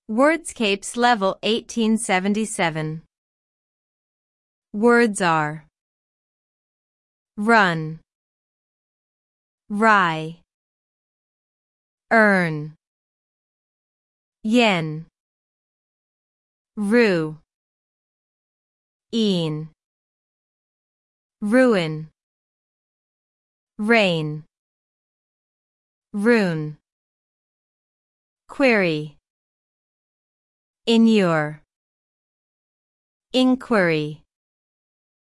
Wordscapes Level 1877. Words are run, rye, earn, yen, rue, een, ruin, rain, rune, query, inure, inquiry.